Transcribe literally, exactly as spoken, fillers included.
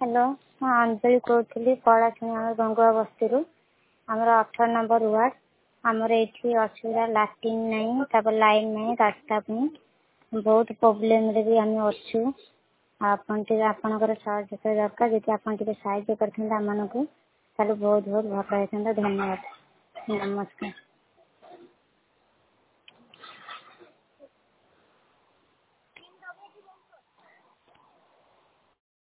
Hello ମୁଁ अंजलि କହୁଥିଲି ପଳାଶୁଣି ଆମର ଗଙ୍ଗୁଆ ବସ୍ତିରୁ ଆମର ଅଠର ନମ୍ବର ୱାର୍ड। ଆମର ଏଠି ଅସୁବିଧା ଲାଟ୍ରିନ୍ ନାହିଁ, ତାପରେ ଲାଇନ୍ ନାହିଁ, ରାସ୍ତା ପାଇଁ ବହୁତ ପ୍ରୋବ୍ଲେମରେ ବି ଆମେ ଅଛୁ। ଆପଣ ଟିକେ ଆପଣଙ୍କର ସହଯୋଗ ଦରକାର, ଯଦି ଆପଣ ଟିକେ ସାହାଯ୍ୟ କରିଥାନ୍ତେ ଆମମାନଙ୍କୁ ତାହେଲେ ବହୁତ ବହୁତ ଭଲ ହେଇଥାନ୍ତା। ଧନ୍ୟବାଦ, ନମସ୍କାର।